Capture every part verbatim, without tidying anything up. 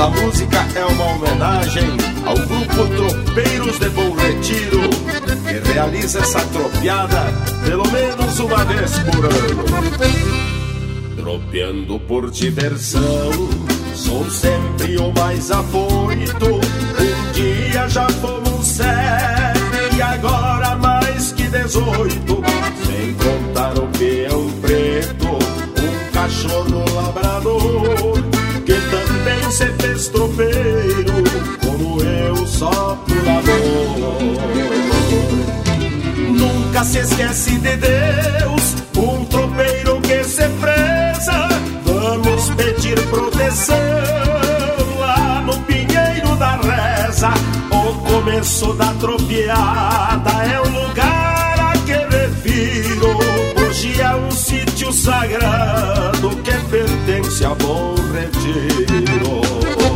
Esta música é uma homenagem ao grupo Tropeiros de Bom Retiro, que realiza essa tropiada pelo menos uma vez por ano. Tropeando por diversão, sou sempre o mais afoito. Um dia já fomos sete e agora mais que dezoito, sem contar o peão preto, um cachorro labrador, que também se fez tropeiro, como eu, só por amor. Nunca se esquece de Deus, um tropeiro que se preza. Vamos pedir proteção lá no Pinheiro da Reza. O começo da tropiada é o lugar a que refiro. Hoje é um sítio sagrado que pertence a Bom Retiro.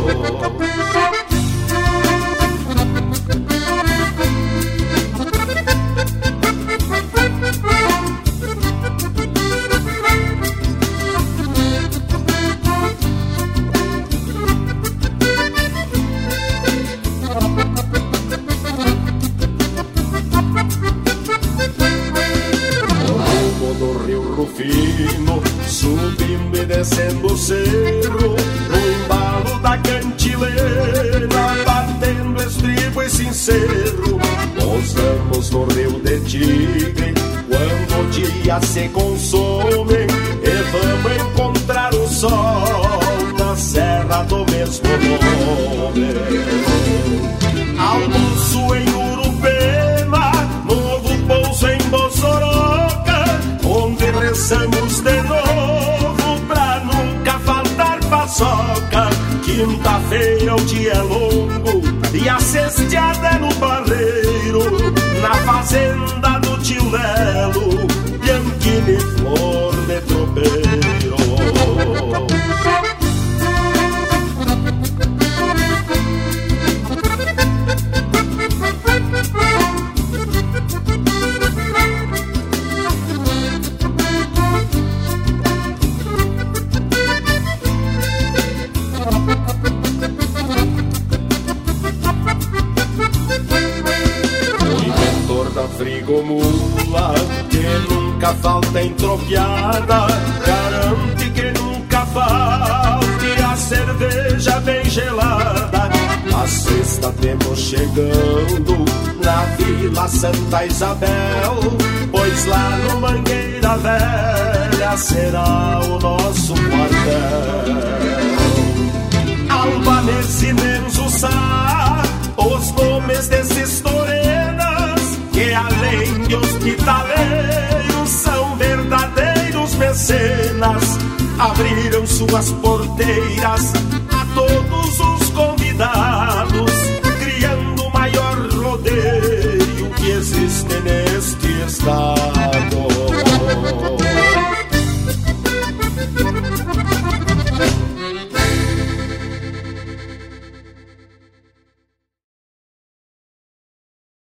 Subindo e descendo o cerro, no embalo da cantilena, batendo estribo e sincero. Pousamos no Rio de Tigre, quando o dia se consome, e vamos encontrar o sol na serra do mesmo nome. Almoço em Urupema, novo pouso em Bossoroca, onde rezamos de novo pra nunca faltar paçoca. Quinta-feira o dia é longo e a cesteada é no barreiro, na fazenda do tio Lelo, Bianchini e flor de tropeiro. Frigomula, que nunca falta em tropiada, garante que nunca falte a cerveja bem gelada. A sexta temos chegando na Vila Santa Isabel, pois lá no Mangueira Velha será o nosso quartel. Albanese e Menzuçá, os nomes desses toureiras, que além de hospitaleiros são verdadeiros mecenas, abriram suas porteiras a todos os